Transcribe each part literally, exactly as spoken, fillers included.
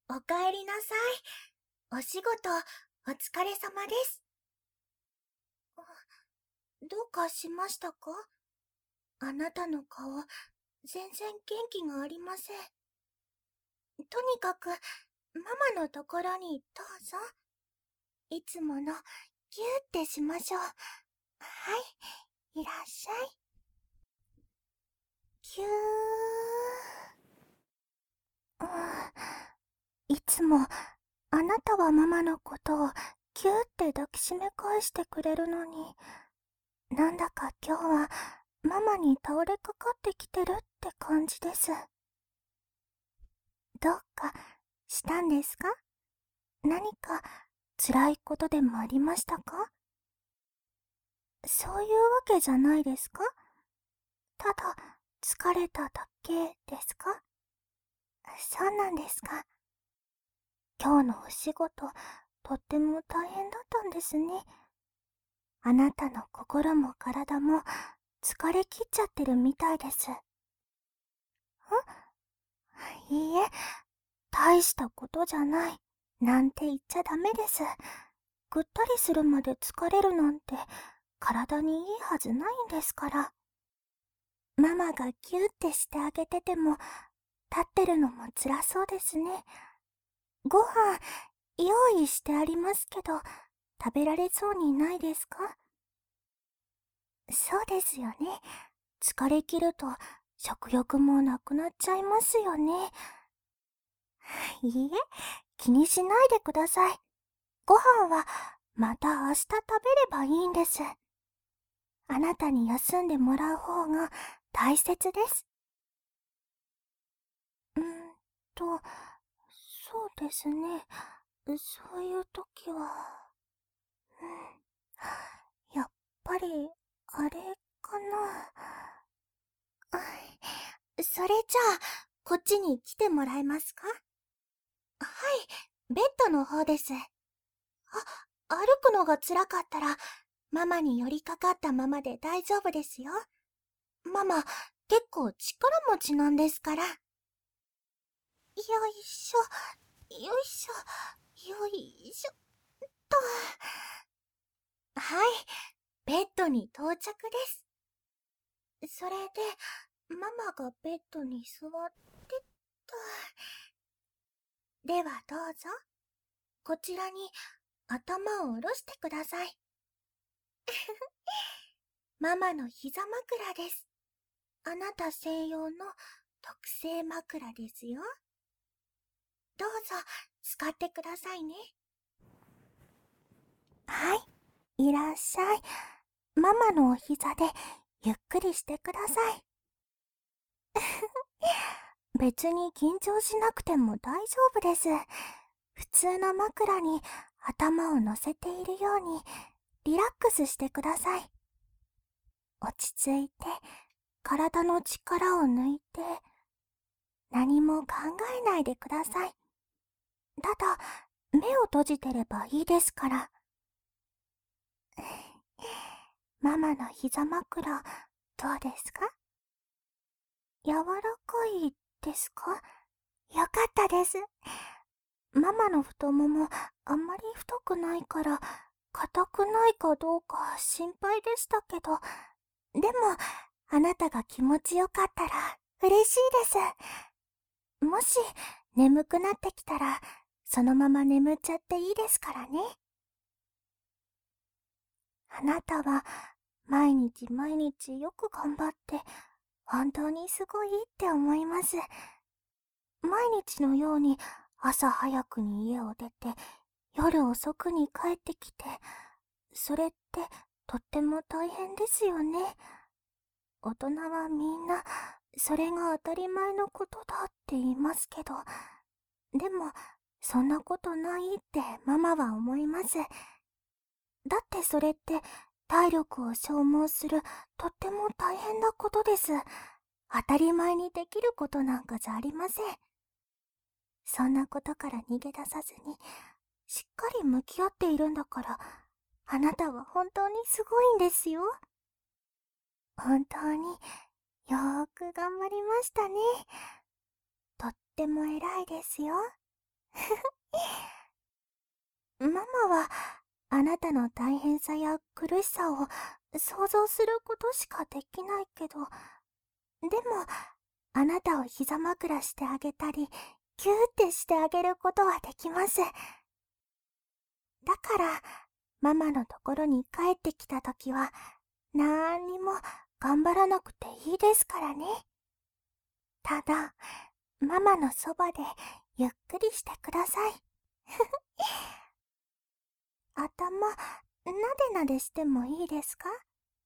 おかえりなさい。お仕事、お疲れ様です。どうかしましたか？あなたの顔、全然元気がありません。とにかく、ママのところにどうぞ。いつもの、ぎゅーってしましょう。はい、いらっしゃい。ぎゅー。うん、いつも、あなたはママのことをぎゅーって抱きしめ返してくれるのに、なんだか今日はママに倒れかかってきてるって感じです。どうかしたんですか？何か辛いことでもありましたか？そういうわけじゃないですか？ただ疲れただけですか？そうなんですか。今日のお仕事、とっても大変だったんですね。あなたの心も体も疲れ切っちゃってるみたいです。ん？いいえ、大したことじゃない。なんて言っちゃダメです。ぐったりするまで疲れるなんて体にいいはずないんですから。ママがギューってしてあげてても立ってるのも辛そうですね。ご飯用意してありますけど食べられそうにないですか？そうですよね。疲れ切ると食欲もなくなっちゃいますよね。いいえ、気にしないでください。ご飯はまた明日食べればいいんです。あなたに休んでもらう方が大切です。うーんと、そうですね。そういう時は、うん、やっぱり、あれかな。はい。それじゃあ、こっちに来てもらえますか？はい、ベッドの方です。あ、歩くのが辛かったら、ママに寄りかかったままで大丈夫ですよ。ママ、結構力持ちなんですから。よいしょ、よいしょ、よいしょっと。はい、ベッドに到着です。それで、ママがベッドに座ってと。ではどうぞ、こちらに頭を下ろしてください。ママの膝枕です。あなた専用の特製枕ですよ。どうぞ、使ってくださいね。はい、いらっしゃい。ママのお膝でゆっくりしてください。別に緊張しなくても大丈夫です。普通の枕に頭を乗せているようにリラックスしてください。落ち着いて体の力を抜いて何も考えないでください。ただ目を閉じてればいいですから。ママの膝枕どうですか？柔らかいですか？よかったです。ママの太ももあんまり太くないから硬くないかどうか心配でしたけど、でもあなたが気持ちよかったら嬉しいです。もし眠くなってきたらそのまま眠っちゃっていいですからね。あなたは毎日毎日よく頑張って本当にすごいって思います。毎日のように朝早くに家を出て夜遅くに帰ってきて、それってとっても大変ですよね。大人はみんなそれが当たり前のことだって言いますけど、でもそんなことないってママは思います。だってそれって体力を消耗するとっても大変なことです。当たり前にできることなんかじゃありません。そんなことから逃げ出さずにしっかり向き合っているんだから、あなたは本当にすごいんですよ。本当によーく頑張りましたね。とっても偉いですよ。 ママは、あなたの大変さや苦しさを想像することしかできないけど、でも、あなたを膝枕してあげたり、キューってしてあげることはできます。だから、ママのところに帰ってきたときは、なーにも頑張らなくていいですからね。ただ、ママのそばでゆっくりしてください。頭、なでなでしてもいいですか？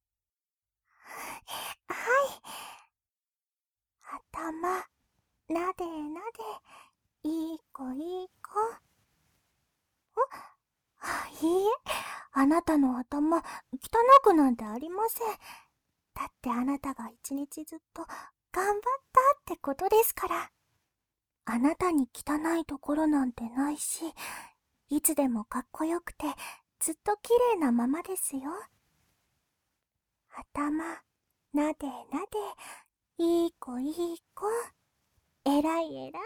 はい。頭、なでなで、いい子いい子。あ、いいえ、あなたの頭、汚くなんてありません。だってあなたが一日ずっと頑張ったってことですから。あなたに汚いところなんてないし、いつでもかっこよくて、ずっと綺麗なままですよ。頭、なでなで、いい子いい子。えらいえらい。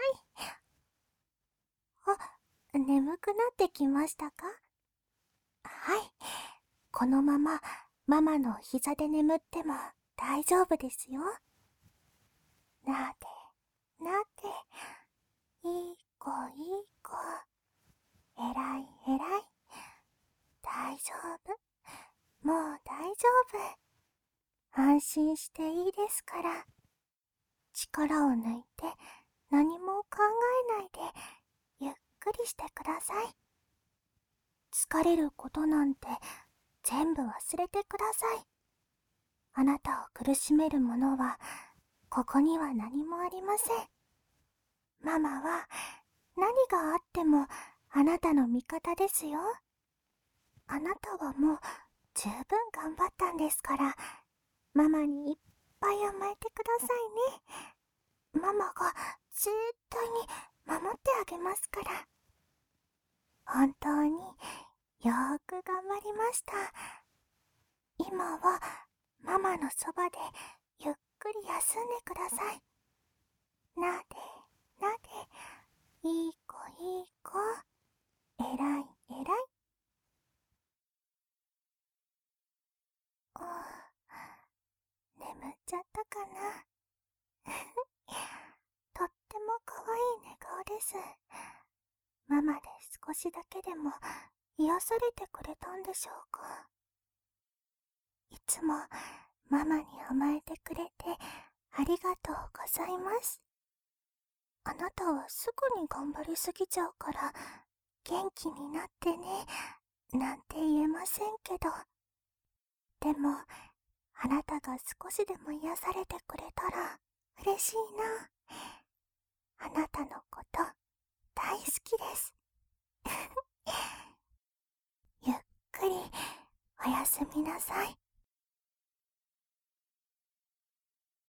あ、眠くなってきましたか？はい。このまま、ママの膝で眠っても大丈夫ですよ。なで、なで、いい子いい子。えらいえらい。大丈夫。もう大丈夫。安心していいですから。力を抜いて何も考えないでゆっくりしてください。疲れることなんて全部忘れてください。あなたを苦しめるものはここには何もありません。ママは何があってもあなたの味方ですよ。あなたはもう十分頑張ったんですから、ママにいっぱい甘えてくださいね。ママが絶対に守ってあげますから。本当によーく頑張りました。今はママのそばでゆっくり休んでください。なでなで、いい子いい子。えらいえらい。眠っちゃったかな。とっても可愛い寝顔です。ママで少しだけでも癒されてくれたんでしょうか。いつもママに甘えてくれてありがとうございます。あなたはすぐに頑張りすぎちゃうから元気になってねなんて言えませんけど、でもあなたが少しでも癒されてくれたら嬉しいな。あなたのこと大好きです。ゆっくりおやすみなさい。